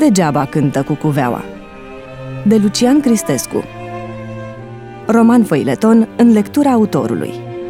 Degeaba cântă cucuveaua, de Lucian Cristescu. Roman feuilleton în lectura autorului.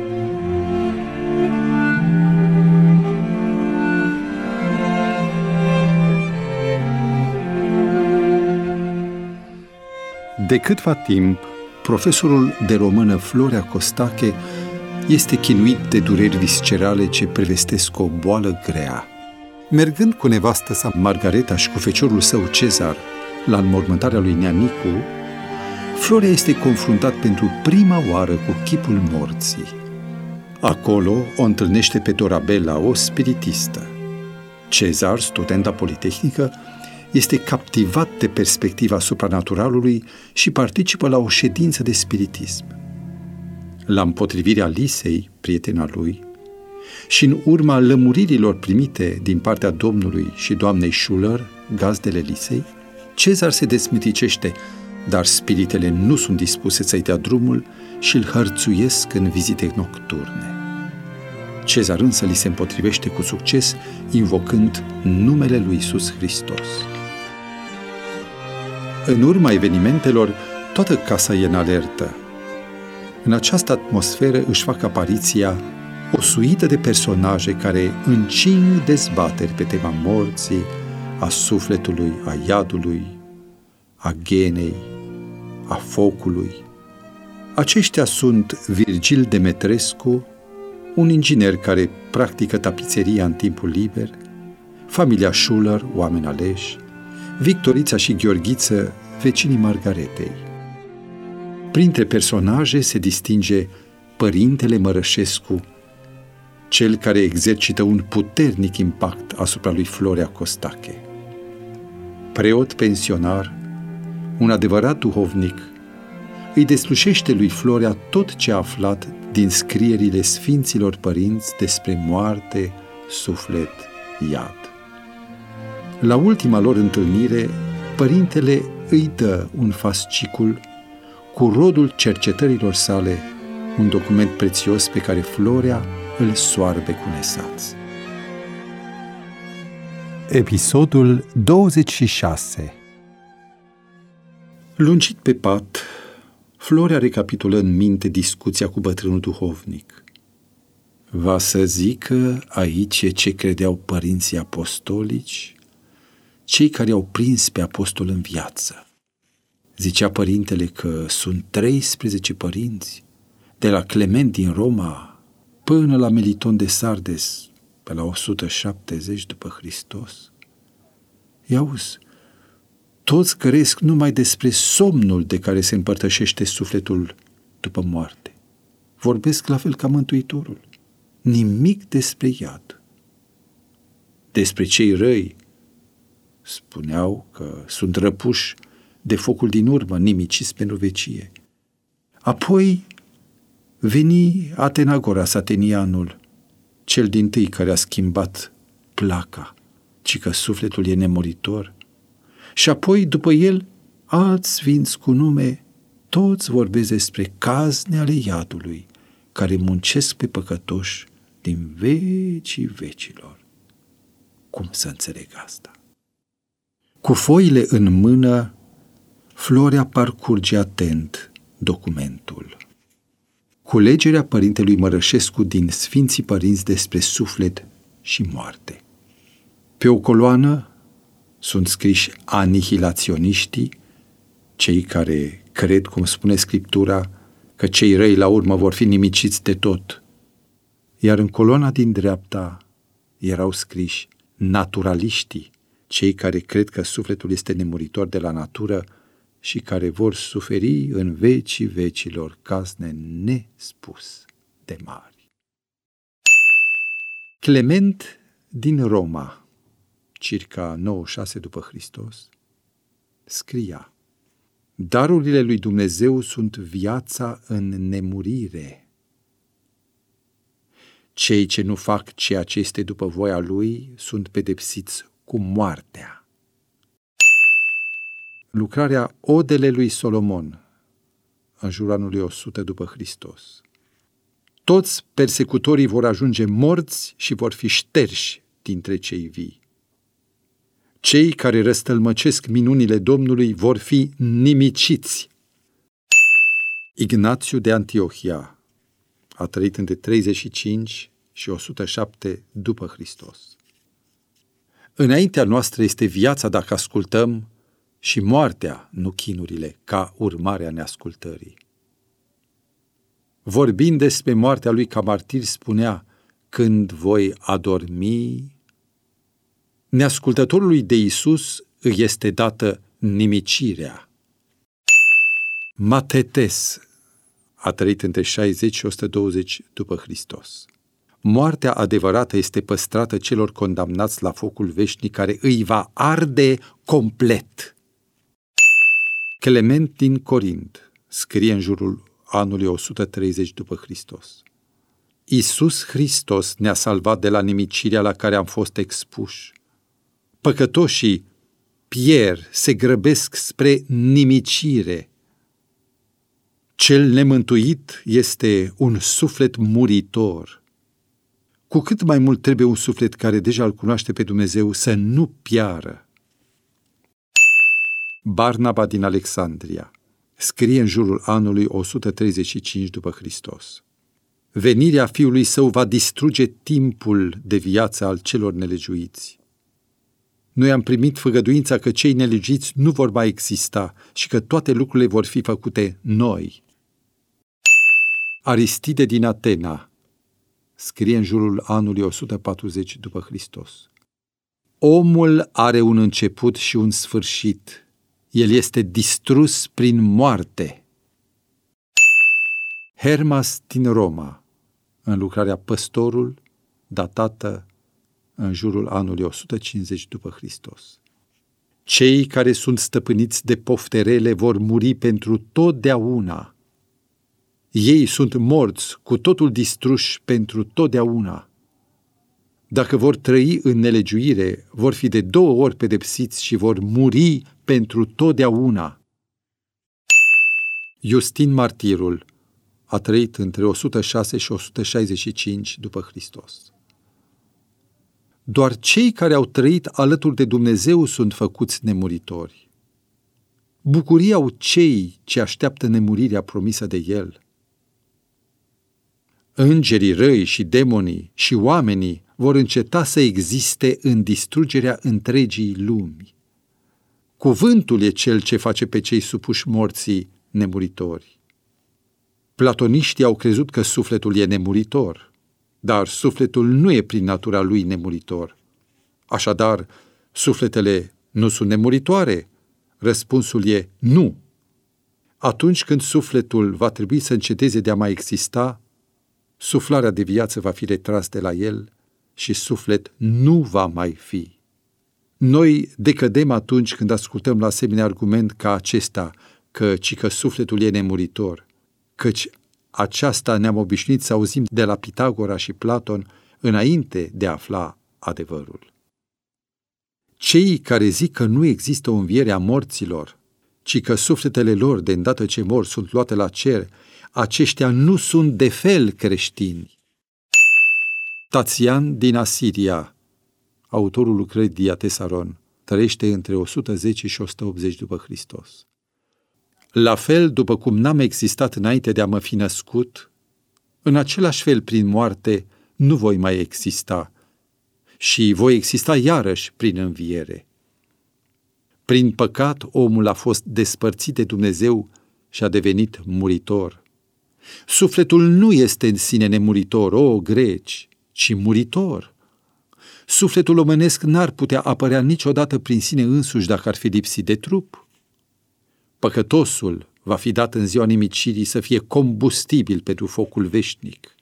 De câtva timp, profesorul de română Florea Costache este chinuit de dureri viscerale ce prevestesc o boală grea. Mergând cu nevastă sa Margareta și cu feciorul său Cezar la înmormântarea lui Neanicu, Florea este confruntat pentru prima oară cu chipul morții. Acolo o întâlnește pe Dorabela, o spiritistă. Cezar, student la Politehnică, este captivat de perspectiva supranaturalului și participă la o ședință de spiritism. La împotrivirea Lisei, prietena lui, și în urma lămuririlor primite din partea domnului și doamnei Schuller, gazdele Lisei, Cezar se desmiticește, dar spiritele nu sunt dispuse să-i dea drumul și îl hărțuiesc în vizite nocturne. Cezar însă li se împotrivește cu succes, invocând numele lui Iisus Hristos. În urma evenimentelor, toată casa e în alertă. În această atmosferă își fac apariția o suită de personaje care încing dezbateri pe tema morții, a sufletului, a iadului, a genei, a focului. Aceștia sunt Virgil Demetrescu, un inginer care practică tapiseria în timpul liber, familia Schuller, oameni aleși, Victorița și Gheorghiță, vecinii Margaretei. Printre personaje se distinge părintele Mărășescu, cel care exercită un puternic impact asupra lui Florea Costache. Preot pensionar, un adevărat duhovnic, îi deslușește lui Florea tot ce a aflat din scrierile Sfinților Părinți despre moarte, suflet, iad. La ultima lor întâlnire, părintele îi dă un fascicul cu rodul cercetărilor sale, un document prețios pe care Florea îl soarbe cu nesaț. Episodul 26. Lungit pe pat, Florea recapitulă în minte discuția cu bătrânul duhovnic. Va să zică aici ce credeau părinții apostolici, cei care au prins pe apostol în viață. Zicea părintele că sunt 13 părinți, de la Clement din Roma până la Meliton de Sardes, pe la 170 după Hristos. Iauzi, toți căresc numai despre somnul de care se împărtășește sufletul după moarte. Vorbesc la fel ca Mântuitorul. Nimic despre iad. Despre cei răi spuneau că sunt răpuși de focul din urmă, nimiciți pentru vecie. Apoi veni Atenagoras Atenianul, cel dintâi care a schimbat placa, ci că sufletul e nemuritor. Și apoi, după el, alți sfinți cu nume, toți vorbesc despre cazne ale iadului, care muncesc pe păcătoși din vecii vecilor. Cum să înțeleg asta? Cu foile în mână, Florea parcurge atent documentul. Culegerea părintelui Mărășescu din Sfinții Părinți despre suflet și moarte. Pe o coloană sunt scriși anihilaționiștii, cei care cred, cum spune Scriptura, că cei răi la urmă vor fi nimiciți de tot. Iar în coloana din dreapta erau scriși naturaliștii, cei care cred că sufletul este nemuritor de la natură și care vor suferi în vecii vecilor cazne nespus de mari. Clement din Roma, circa 96 după Hristos, scria: darurile lui Dumnezeu sunt viața în nemurire. Cei ce nu fac ceea ce este după voia lui sunt pedepsiți cu moartea. Lucrarea Odele lui Solomon, în jurul anului 100 după Hristos. Toți persecutorii vor ajunge morți și vor fi șterși dintre cei vii. Cei care răstălmăcesc minunile Domnului vor fi nimiciți. Ignațiu de Antiohia a trăit între 35 și 107 după Hristos. Înaintea noastră este viața dacă ascultăm și moartea, nu chinurile, ca urmare a neascultării. Vorbind despre moartea lui ca martir, spunea: când voi adormi, neascultătorului de Iisus îi este dată nimicirea. Matetes a trăit între 60 și 120 după Hristos. Moartea adevărată este păstrată celor condamnați la focul veșnic care îi va arde complet. Clement din Corint scrie în jurul anului 130 după Hristos: Iisus Hristos ne-a salvat de la nimicirea la care am fost expuși. Păcătoșii pierd, se grăbesc spre nimicire. Cel nemântuit este un suflet muritor. Cu cât mai mult trebuie un suflet care deja îl cunoaște pe Dumnezeu să nu piară. Barnaba din Alexandria scrie în jurul anului 135 după Hristos: venirea Fiului Său va distruge timpul de viață al celor nelegiuiți. Noi am primit făgăduința că cei nelegiuiți nu vor mai exista și că toate lucrurile vor fi făcute noi. Aristide din Atena scrie în jurul anului 140 după Hristos: omul are un început și un sfârșit. El este distrus prin moarte. Hermas din Roma, în lucrarea Păstorul, datată în jurul anului 150 după Hristos: cei care sunt stăpâniți de pofte rele vor muri pentru totdeauna. Ei sunt morți, cu totul distruși pentru totdeauna. Dacă vor trăi în nelegiuire, vor fi de 2 ori pedepsiți și vor muri pentru totdeauna. Iustin Martirul a trăit între 106 și 165 după Hristos. Doar cei care au trăit alături de Dumnezeu sunt făcuți nemuritori. Bucuria au cei ce așteaptă nemurirea promisă de El. Îngerii răi și demonii și oamenii vor înceta să existe în distrugerea întregii lumi. Cuvântul e cel ce face pe cei supuși morții nemuritori. Platoniștii au crezut că sufletul e nemuritor, dar sufletul nu e prin natura lui nemuritor. Așadar, sufletele nu sunt nemuritoare? Răspunsul e nu. Atunci când sufletul va trebui să înceteze de a mai exista, suflarea de viață va fi retras de la el și suflet nu va mai fi. Noi decădem atunci când ascultăm la asemenea argument ca acesta, că sufletul e nemuritor, căci aceasta ne-am obișnuit să auzim de la Pitagora și Platon înainte de a afla adevărul. Cei care zic că nu există o înviere a morților, ci că sufletele lor, de îndată ce mor, sunt luate la cer, aceștia nu sunt de fel creștini. Tatian din Asiria, autorul lucrării Diatesaron, trăiește între 110 și 180 după Hristos. La fel după cum n-am existat înainte de a mă fi născut, în același fel prin moarte nu voi mai exista și voi exista iarăși prin înviere. Prin păcat omul a fost despărțit de Dumnezeu și a devenit muritor. Sufletul nu este în sine nemuritor, o greci, ci muritor. Sufletul omenesc n-ar putea apărea niciodată prin sine însuși dacă ar fi lipsit de trup. Păcătosul va fi dat în ziua nimicirii să fie combustibil pentru focul veșnic.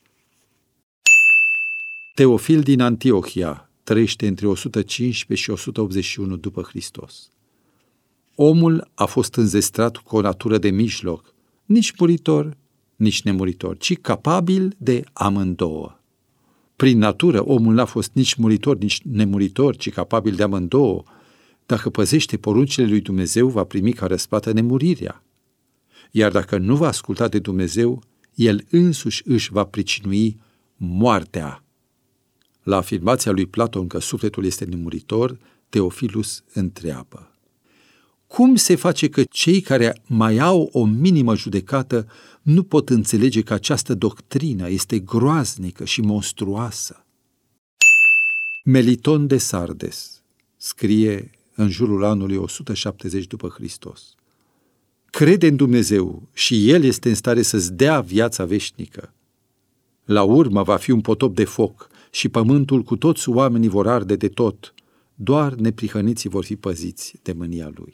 Teofil din Antiohia trăiește între 115 și 181 după Hristos. Omul a fost înzestrat cu o natură de mijloc, nici muritor, nici nemuritor, ci capabil de amândouă. Prin natură, omul n-a fost nici muritor, nici nemuritor, ci capabil de amândouă. Dacă păzește poruncile lui Dumnezeu, va primi ca răsplată nemurirea. Iar dacă nu va asculta de Dumnezeu, el însuși își va pricinui moartea. La afirmația lui Platon că sufletul este nemuritor, Teofilus întreabă: cum se face că cei care mai au o minimă judecată nu pot înțelege că această doctrină este groaznică și monstruoasă? Meliton de Sardes scrie în jurul anului 170 după Hristos: crede în Dumnezeu și El este în stare să-ți dea viața veșnică. La urmă va fi un potop de foc și pământul cu toți oamenii vor arde de tot, doar neprihăniții vor fi păziți de mânia Lui.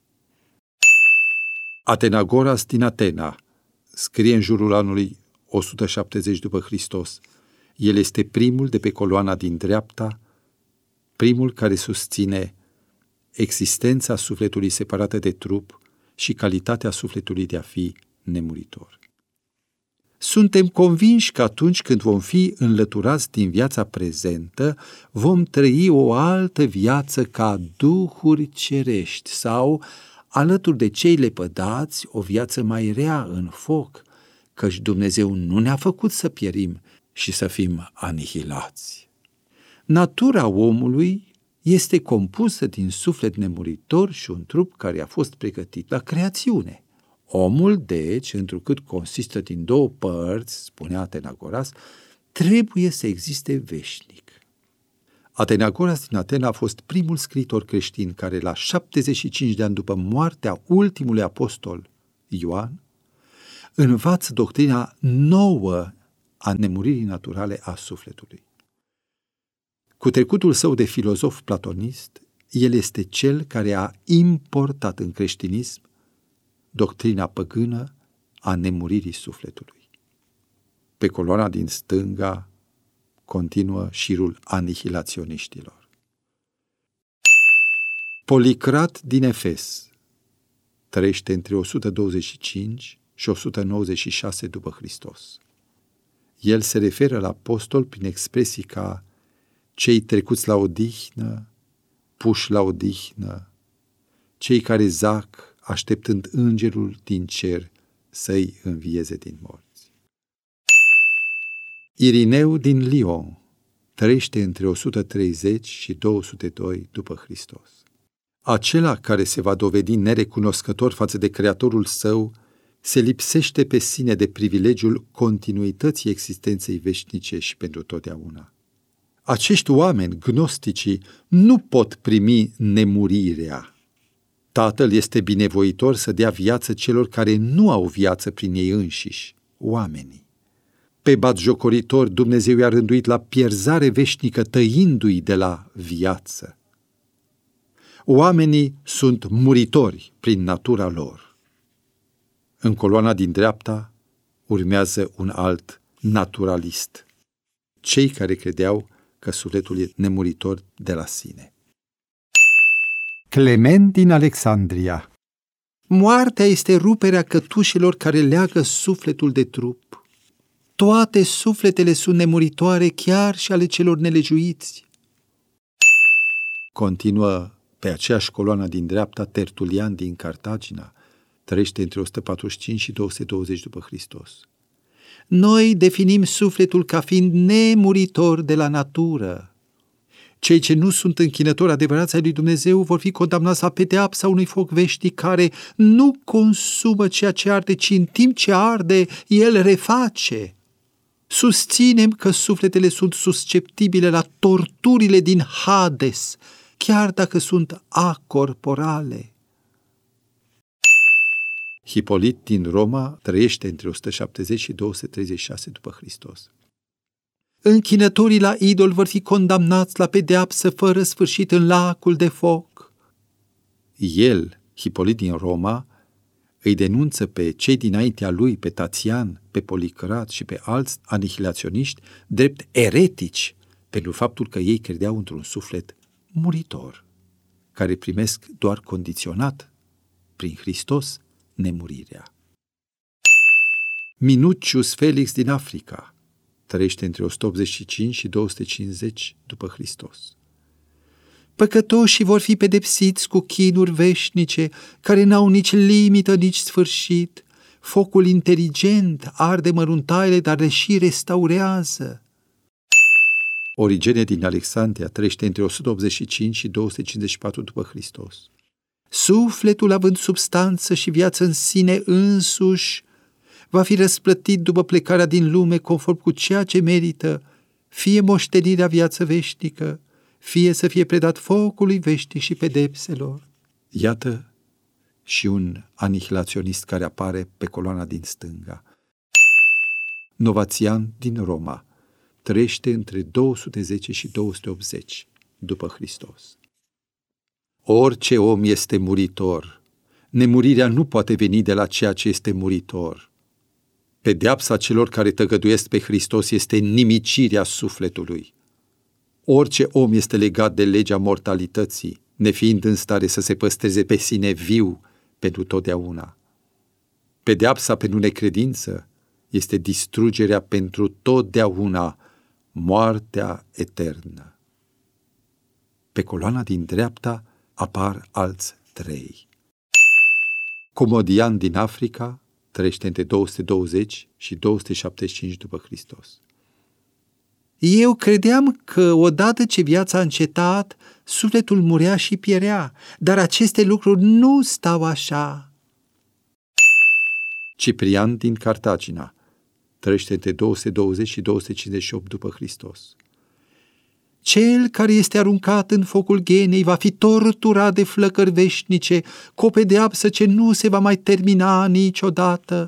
Atenagoras din Atena scrie în jurul anului 170 după Hristos: el este primul de pe coloana din dreapta, primul care susține existența sufletului separată de trup și calitatea sufletului de a fi nemuritor. Suntem convinși că atunci când vom fi înlăturați din viața prezentă, vom trăi o altă viață ca duhuri cerești sau, alături de cei lepădați, o viață mai rea în foc, căci Dumnezeu nu ne-a făcut să pierim și să fim anihilați. Natura omului este compusă din suflet nemuritor și un trup care a fost pregătit la creațiune. Omul, deci, întrucât consistă din două părți, spunea Atenagoras, trebuie să existe veșnic. Atenagoras din Atena a fost primul scriitor creștin care, la 75 de ani după moartea ultimului apostol, Ioan, învață doctrina nouă a nemuririi naturale a sufletului. Cu trecutul său de filozof platonist, el este cel care a importat în creștinism doctrina păgână a nemuririi sufletului. Pe coloana din stânga continuă șirul anihilaționiștilor. Policrat din Efes trăiește între 125 și 196 după Hristos. El se referă la apostol prin expresii ca cei trecuți la odihnă, puși la odihnă, cei care zac așteptând îngerul din cer să-i învieze din morți. Irineu din Lyon trăiește între 130 și 202 după Hristos. Acela care se va dovedi nerecunoscător față de Creatorul său se lipsește pe sine de privilegiul continuității existenței veșnice și pentru totdeauna. Acești oameni, gnosticii, nu pot primi nemurirea. Tatăl este binevoitor să dea viață celor care nu au viață prin ei înșiși, oamenii. Pe batjocoritor Dumnezeu i-a rânduit la pierzare veșnică, tăindu-i de la viață. Oamenii sunt muritori prin natura lor. În coloana din dreapta urmează un alt naturalist, cei care credeau că sufletul e nemuritor de la sine. Clement din Alexandria. Moartea este ruperea cătușelor care leagă sufletul de trup. Toate sufletele sunt nemuritoare, chiar și ale celor nelegiuiți. Continuă pe aceeași coloană din dreapta Tertulian din Cartagina, trăiește între 145 și 220 după Hristos. Noi definim sufletul ca fiind nemuritor de la natură. Cei ce nu sunt închinători adevărați ai lui Dumnezeu vor fi condamnați la pedeapsa unui foc veșnic care nu consumă ceea ce arde, ci în timp ce arde, el reface. Susținem că sufletele sunt susceptibile la torturile din Hades, chiar dacă sunt acorporale. Hipolit din Roma trăiește între 170 și 236 după Hristos. Închinătorii la idol vor fi condamnați la pedeapsă fără sfârșit în lacul de foc. El, Hipolit din Roma, îi denunță pe cei dinaintea lui, pe Tatian, pe Policrat și pe alți anihilaționiști, drept eretici, pentru faptul că ei credeau într-un suflet muritor, care primesc doar condiționat, prin Hristos, nemurirea. Minucius Felix din Africa trăiește între 185 și 250 după Hristos. Păcătoșii vor fi pedepsiți cu chinuri veșnice, care n-au nici limită, nici sfârșit. Focul inteligent arde măruntaile, dar le și restaurează. Origene din Alexandria trăiește între 185 și 254 după Hristos. Sufletul, având substanță și viață în sine însuși, va fi răsplătit după plecarea din lume conform cu ceea ce merită, fie moștenirea viață veșnică, fie să fie predat focului veșnic și pedepselor. Iată și un anihilaționist care apare pe coloana din stânga. Novatian din Roma trăiește între 210 și 280 după Hristos. Orice om este muritor. Nemurirea nu poate veni de la ceea ce este muritor. Pedeapsa celor care tăgăduiesc pe Hristos este nimicirea sufletului. Orice om este legat de legea mortalității, nefiind în stare să se păstreze pe sine viu pentru totdeauna. Pedeapsa pentru necredință este distrugerea pentru totdeauna, moartea eternă. Pe coloana din dreapta apar alți 3. Comodian din Africa trăiește între 220 și 275 după Hristos. Eu credeam că odată ce viața a încetat, sufletul murea și pierea, dar aceste lucruri nu stau așa. Ciprian din Cartagina trăiește între 220 și 258 după Hristos. Cel care este aruncat în focul ghenei va fi torturat de flăcări veșnice, cu o pedeapsă ce nu se va mai termina niciodată.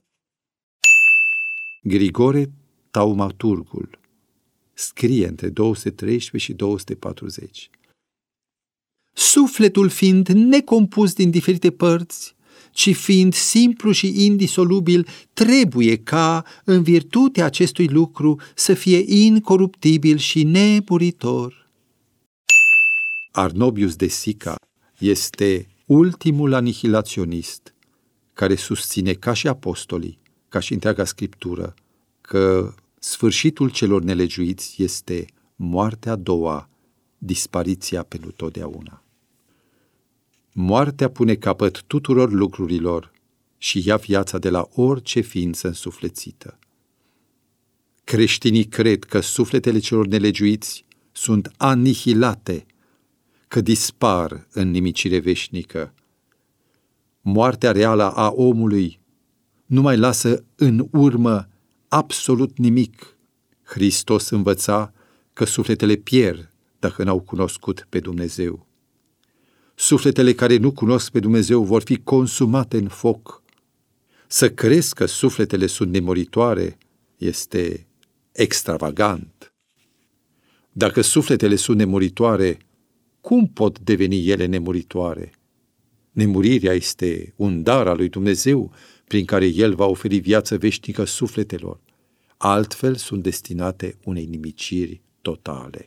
Grigore Taumaturgul scrie între 213 și 240. Sufletul fiind necompus din diferite părți, ci fiind simplu și indisolubil, trebuie ca, în virtutea acestui lucru, să fie incoruptibil și nemuritor. Arnobius de Sica este ultimul anihilaționist care susține, ca și apostolii, ca și întreaga Scriptură, că sfârșitul celor nelegiuiți este moartea a doua, dispariția pentru totdeauna. Moartea pune capăt tuturor lucrurilor și ia viața de la orice ființă însuflețită. Creștinii cred că sufletele celor nelegiuiți sunt anihilate, că dispar în nimicire veșnică. Moartea reală a omului nu mai lasă în urmă absolut nimic. Hristos învăța că sufletele pierd dacă n-au cunoscut pe Dumnezeu. Sufletele care nu cunosc pe Dumnezeu vor fi consumate în foc. Să crezi că sufletele sunt nemuritoare este extravagant. Dacă sufletele sunt nemuritoare, cum pot deveni ele nemuritoare? Nemurirea este un dar al lui Dumnezeu prin care El va oferi viață veșnică sufletelor. Altfel sunt destinate unei nimiciri totale.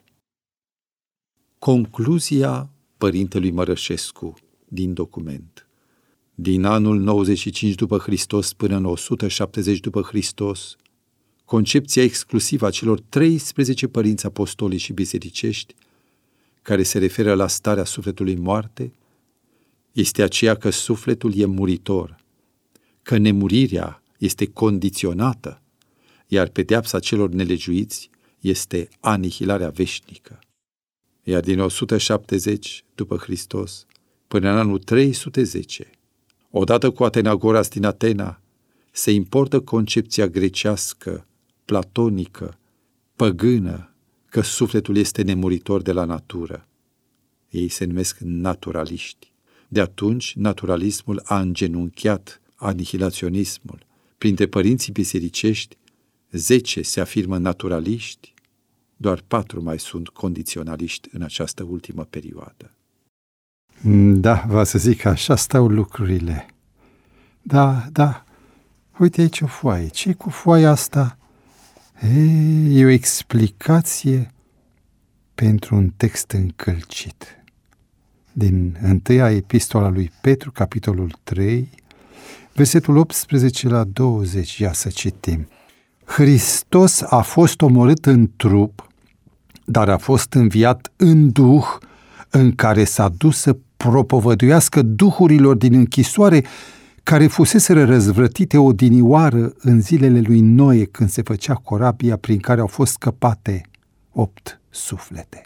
Concluzia părintelui Mărășescu din document. Din anul 95 după Hristos până în 170 după Hristos, concepția exclusivă a celor 13 părinți apostolici și bisericești, care se referă la starea sufletului moarte, este aceea că sufletul e muritor, că nemurirea este condiționată, iar pedeapsa celor nelegiuiți este anihilarea veșnică. Iar din 170 după Hristos până în anul 310, odată cu Atenagoras din Atena, se importă concepția grecească, platonică, păgână, că sufletul este nemuritor de la natură. Ei se numesc naturaliști. De atunci, naturalismul a îngenunchiat anihilaționismul. Printre părinții bisericești, 10 se afirmă naturaliști, doar 4 mai sunt condiționaliști în această ultimă perioadă. Da, va să zic că așa stau lucrurile. Da. Uite aici o foaie. Ce-i cu foaia asta? E o explicație pentru un text încălcit. Din 1 epistola lui Petru, capitolul 3, versetul 18 la 20. Ia să citim. Hristos a fost omorât în trup, dar a fost înviat în duh, în care s-a dus să propovăduiască duhurilor din închisoare care fuseseră răzvrătite odinioară în zilele lui Noe, când se făcea corabia prin care au fost scăpate 8 suflete.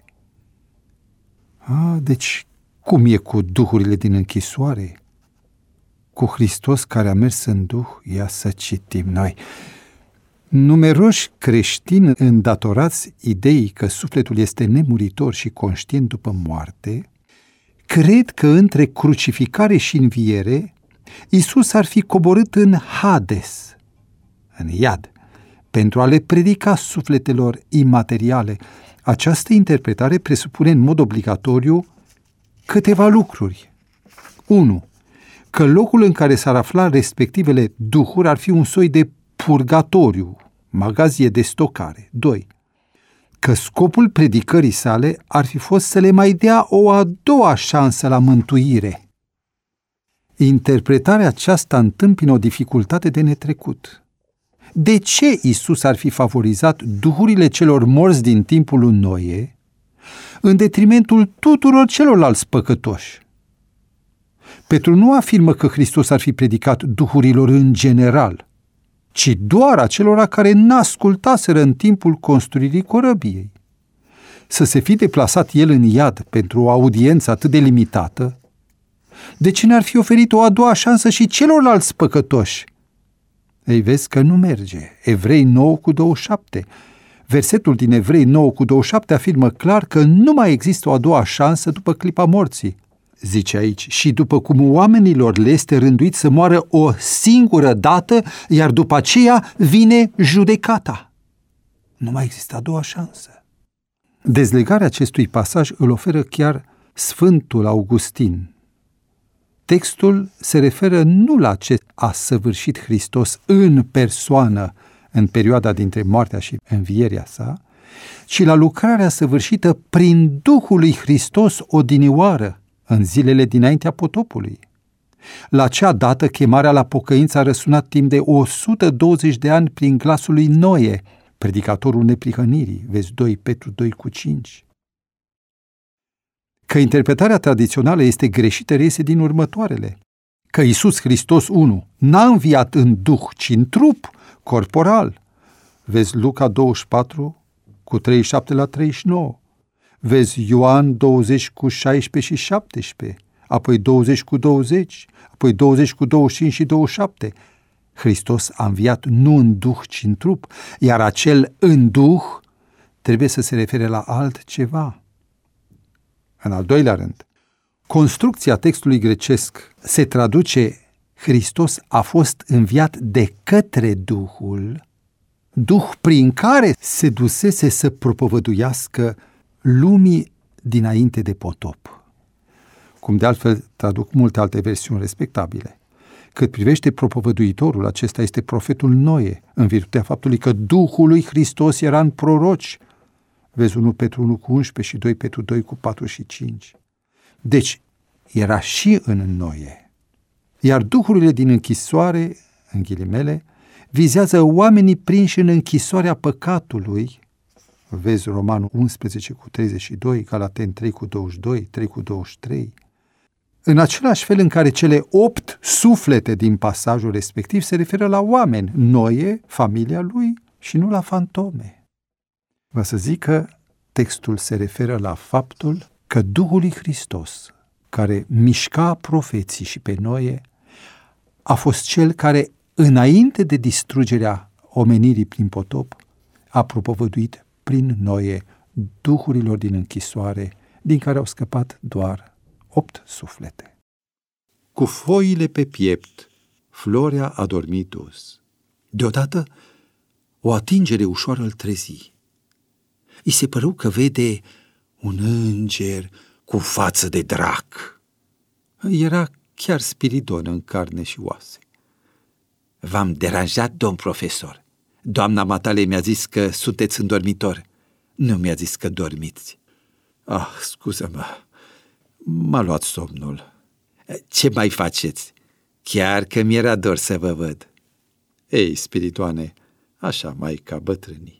Deci, cum e cu duhurile din închisoare? Cu Hristos care a mers în duh, ia să citim noi. Numeroși creștini îndatorați ideii că sufletul este nemuritor și conștient după moarte, cred că între crucificare și înviere, Iisus ar fi coborât în Hades, în iad, pentru a le predica sufletelor imateriale. Această interpretare presupune în mod obligatoriu câteva lucruri. 1. Că locul în care s-ar afla respectivele duhuri ar fi un soi de purgatoriu, magazie de stocare. 2. Că scopul predicării sale ar fi fost să le mai dea o a doua șansă la mântuire. Interpretarea aceasta întâmpină o dificultate de netrecut. De ce Iisus ar fi favorizat duhurile celor morți din timpul lui Noe în detrimentul tuturor celorlalți păcătoși? Petru nu afirmă că Hristos ar fi predicat duhurilor în general, ci doar acelora care n-ascultaseră în timpul construirii corăbiei. Să se fi deplasat el în iad pentru o audiență atât de limitată, de ce n-ar fi oferit o a doua șansă și celorlalți păcătoși? Ei, vezi că nu merge. Evrei 9:27. Versetul din Evrei 9:27 afirmă clar că nu mai există o a doua șansă după clipa morții. Zice aici, și după cum oamenilor le este rânduit să moară o singură dată, iar după aceea vine judecata. Nu mai există a doua șansă. Dezlegarea acestui pasaj îl oferă chiar Sfântul Augustin. Textul se referă nu la ce a săvârșit Hristos în persoană în perioada dintre moartea și învierea sa, ci la lucrarea săvârșită prin Duhul lui Hristos odinioară în zilele dinaintea potopului. La acea dată, chemarea la pocăință a răsunat timp de 120 de ani prin glasul lui Noe, predicatorul neprihănirii, vezi 2 Petru 2:5. Că interpretarea tradițională este greșită reiese din următoarele. Că Iisus Hristos 1 n-a înviat în duh, ci în trup, corporal. Vezi Luca 24:37-39. Vezi Ioan 20:16 și 17, apoi 20:20, apoi 20:25 și 27. Hristos a înviat nu în duh, ci în trup, iar acel în duh trebuie să se refere la altceva. În al doilea rând, construcția textului grecesc se traduce Hristos a fost înviat de către Duhul, Duh prin care se dusese să propovăduiască lumii dinainte de potop. Cum de altfel traduc multe alte versiuni respectabile. Cât privește propovăduitorul, acesta este profetul Noe, în virtutea faptului că Duhul lui Hristos era în proroci. Vezi 1 Petru 1:11 și 2 Petru 2:4 și 5. Deci, era și în Noe. Iar duhurile din închisoare, în ghilimele, vizează oamenii prinși în închisoarea păcatului. Vezi Romanul 11:32, Galateni 3:22, 3:23. În același fel în care cele 8 suflete din pasajul respectiv se referă la oameni, Noe, familia lui și nu la fantome. Va să zic că textul se referă la faptul că Duhul lui Hristos, care mișca profeții și pe Noe, a fost cel care, înainte de distrugerea omenirii prin potop, a propovăduit prin Noe duhurilor din închisoare, din care au scăpat doar 8 suflete. Cu foile pe piept, Florea a dormit dus. Deodată, o atingere ușoară îl trezi. I se păru că vede un înger cu față de drac. Era chiar Spiridon în carne și oase. V-am deranjat, domn profesor. Doamna matale mi-a zis că sunteți în dormitor. Nu mi-a zis că dormiți. Scuză-mă, m-a luat somnul. Ce mai faceți? Chiar că mi-era dor să vă văd. Ei, Spiridoane, așa mai ca bătrânii.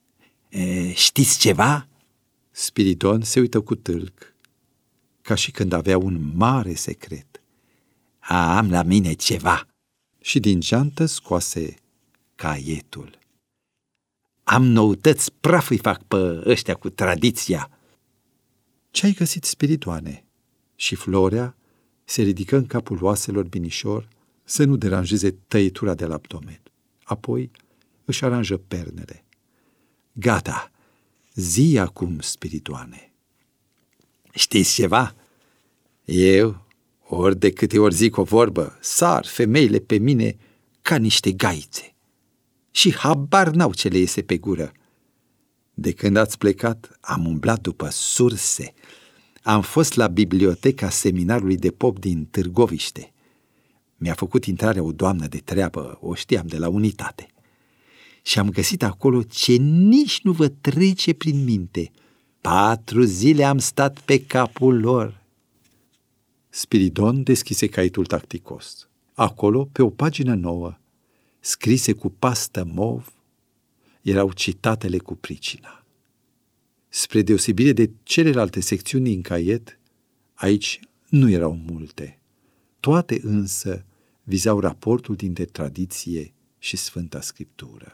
Știți ceva? Spiridon se uită cu tâlc, ca și când avea un mare secret. Am la mine ceva. Și din geantă scoase caietul. Am noutăți, praf îi fac pe ăștia cu tradiția. Ce-ai găsit, Spiridoane? Și Florea se ridică în capul oaselor binișor să nu deranjeze tăietura de la abdomen. Apoi își aranjă pernele. Gata, zi acum, Spiridoane. Știți ceva? Eu, ori de câte ori zic o vorbă, sar femeile pe mine ca niște gaițe. Și habar n-au ce le iese pe gură. De când ați plecat, am umblat după surse. Am fost la biblioteca seminarului de pop din Târgoviște. Mi-a făcut intrare o doamnă de treabă, o știam de la unitate. Și am găsit acolo ce nici nu vă trece prin minte. 4 zile am stat pe capul lor. Spiridon deschise caietul tacticos. Acolo, pe o pagină nouă, scrise cu pastă mov, erau citatele cu pricina. Spre deosebire de celelalte secțiuni din caiet, aici nu erau multe. Toate însă vizau raportul dintre tradiție și Sfânta Scriptură.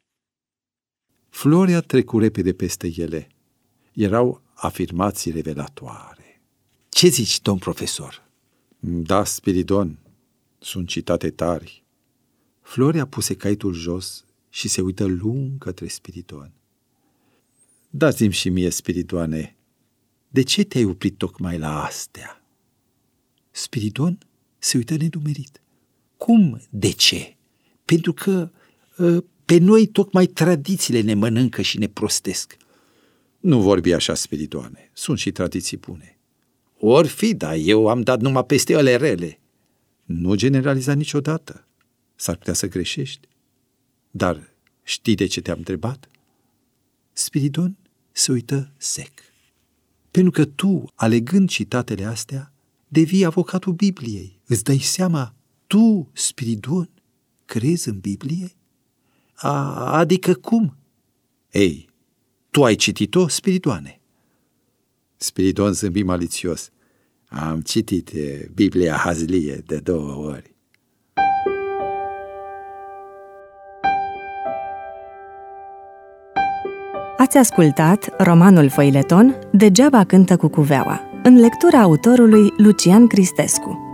Florea trecu repede peste ele. Erau afirmații revelatoare. Ce zici, domn profesor? Da, Spiridon, sunt citate tari. Florea puse caietul jos și se uită lung către Spiridon. Dați-mi și mie, Spiridoane, de ce te-ai oprit tocmai la astea? Spiridon se uită nedumerit. Cum de ce? Pentru că pe noi tocmai tradițiile ne mănâncă și ne prostesc. Nu vorbi așa, Spiridoane, sunt și tradiții bune. Or fi, dar eu am dat numai peste ele rele. Nu generaliza niciodată. S-ar putea să greșești. Dar știi de ce te-am întrebat? Spiridon se uită sec. Pentru că tu, alegând citatele astea, devii avocatul Bibliei. Îți dai seama, tu, Spiridon, crezi în Biblie? Adică cum? Ei, tu ai citit-o, Spiridoane? Spiridon zâmbi malițios. Am citit Biblia Hazlie de 2 ori. Ați ascultat romanul feuilleton Degeaba cântă cucuveaua, în lectura autorului Lucian Cristescu.